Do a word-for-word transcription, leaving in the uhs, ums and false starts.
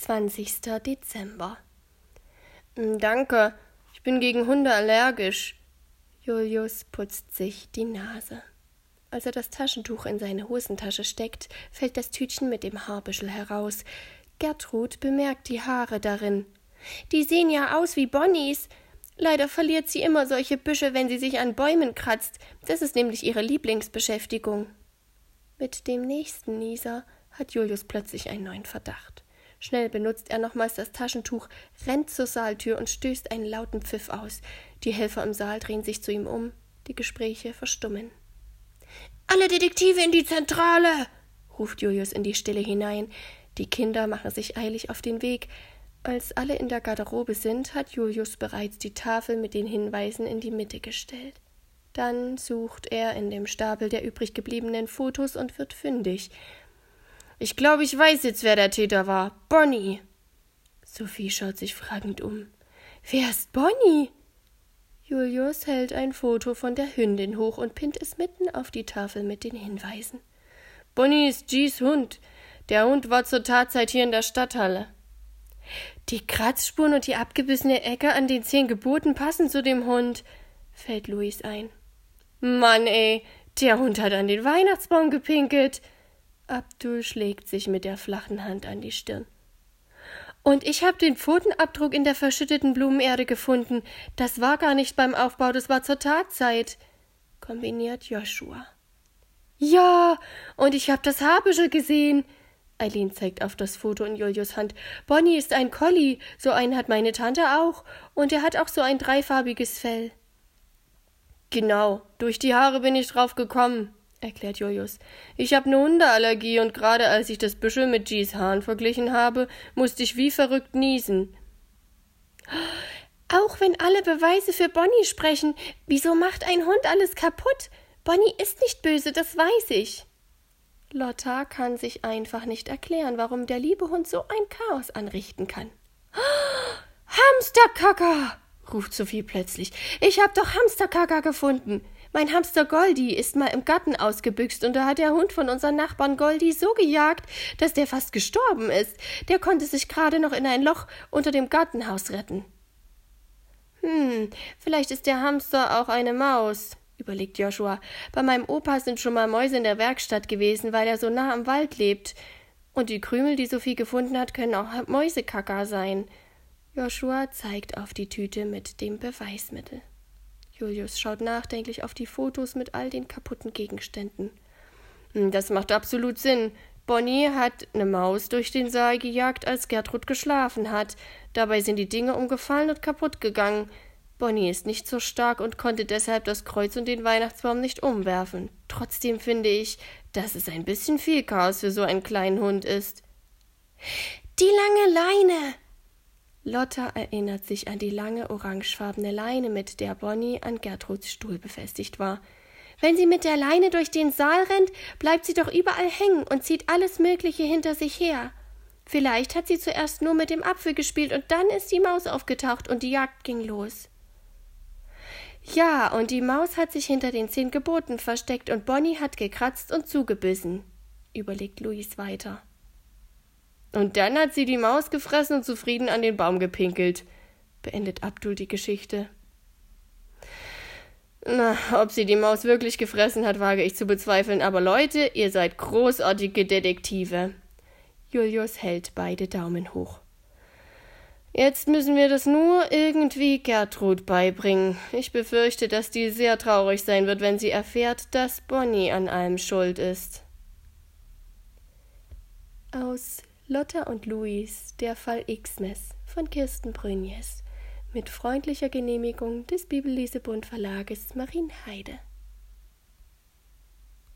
zwanzigster Dezember. »Danke, ich bin gegen Hunde allergisch.« Julius putzt sich die Nase. Als er das Taschentuch in seine Hosentasche steckt, fällt das Tütchen mit dem Haarbüschel heraus. Gertrud bemerkt die Haare darin. »Die sehen ja aus wie Bonnies. Leider verliert sie immer solche Büschel, wenn sie sich an Bäumen kratzt. Das ist nämlich ihre Lieblingsbeschäftigung.« Mit dem nächsten Nieser hat Julius plötzlich einen neuen Verdacht. Schnell benutzt er nochmals das Taschentuch, rennt zur Saaltür und stößt einen lauten Pfiff aus. Die Helfer im Saal drehen sich zu ihm um. Die Gespräche verstummen. »Alle Detektive in die Zentrale!« ruft Julius in die Stille hinein. Die Kinder machen sich eilig auf den Weg. Als alle in der Garderobe sind, hat Julius bereits die Tafel mit den Hinweisen in die Mitte gestellt. Dann sucht er in dem Stapel der übrig gebliebenen Fotos und wird fündig. »Ich glaube, ich weiß jetzt, wer der Täter war. Bonnie!« Sophie schaut sich fragend um. »Wer ist Bonnie?« Julius hält ein Foto von der Hündin hoch und pinnt es mitten auf die Tafel mit den Hinweisen. »Bonnie ist G's Hund. Der Hund war zur Tatzeit hier in der Stadthalle.« »Die Kratzspuren und die abgebissene Ecke an den zehn Geboten passen zu dem Hund«, fällt Luis ein. »Mann, ey, der Hund hat an den Weihnachtsbaum gepinkelt.« Abdul schlägt sich mit der flachen Hand an die Stirn. »Und ich habe den Pfotenabdruck in der verschütteten Blumenerde gefunden. Das war gar nicht beim Aufbau, das war zur Tatzeit«, kombiniert Joshua. »Ja, und ich habe das Haarbüschel gesehen.« Eileen zeigt auf das Foto in Julius' Hand. »Bonnie ist ein Collie, so einen hat meine Tante auch, und er hat auch so ein dreifarbiges Fell.« »Genau, durch die Haare bin ich drauf gekommen«, erklärt Julius. »Ich habe eine Hundeallergie und gerade als ich das Büschel mit G's Haaren verglichen habe, musste ich wie verrückt niesen.« »Auch wenn alle Beweise für Bonnie sprechen, wieso macht ein Hund alles kaputt? Bonnie ist nicht böse, das weiß ich.« Lotta kann sich einfach nicht erklären, warum der liebe Hund so ein Chaos anrichten kann. »Hamsterkacker«, ruft Sophie plötzlich. »Ich hab doch Hamsterkacker gefunden. Mein Hamster Goldi ist mal im Garten ausgebüxt und da hat der Hund von unseren Nachbarn Goldi so gejagt, dass der fast gestorben ist. Der konnte sich gerade noch in ein Loch unter dem Gartenhaus retten.« »Hm, vielleicht ist der Hamster auch eine Maus«, überlegt Joshua. »Bei meinem Opa sind schon mal Mäuse in der Werkstatt gewesen, weil er so nah am Wald lebt. Und die Krümel, die Sophie gefunden hat, können auch Mäusekacker sein.« Joshua zeigt auf die Tüte mit dem Beweismittel. Julius schaut nachdenklich auf die Fotos mit all den kaputten Gegenständen. »Das macht absolut Sinn. Bonnie hat eine Maus durch den Saal gejagt, als Gertrud geschlafen hat. Dabei sind die Dinge umgefallen und kaputt gegangen. Bonnie ist nicht so stark und konnte deshalb das Kreuz und den Weihnachtsbaum nicht umwerfen. Trotzdem finde ich, dass es ein bisschen viel Chaos für so einen kleinen Hund ist.« »Die lange Leine!« Lotta erinnert sich an die lange orangefarbene Leine, mit der Bonnie an Gertruds Stuhl befestigt war. »Wenn sie mit der Leine durch den Saal rennt, bleibt sie doch überall hängen und zieht alles Mögliche hinter sich her. Vielleicht hat sie zuerst nur mit dem Apfel gespielt und dann ist die Maus aufgetaucht und die Jagd ging los.« »Ja, und die Maus hat sich hinter den zehn Geboten versteckt und Bonnie hat gekratzt und zugebissen«, überlegt Luis weiter. »Und dann hat sie die Maus gefressen und zufrieden an den Baum gepinkelt«, beendet Abdul die Geschichte. »Na, ob sie die Maus wirklich gefressen hat, wage ich zu bezweifeln, aber Leute, ihr seid großartige Detektive.« Julius hält beide Daumen hoch. »Jetzt müssen wir das nur irgendwie Gertrud beibringen. Ich befürchte, dass die sehr traurig sein wird, wenn sie erfährt, dass Bonnie an allem schuld ist.« Aus Lotta und Luis, der Fall Xmas von Kirsten Brünjes, mit freundlicher Genehmigung des Bibellesebund Verlages Marienheide.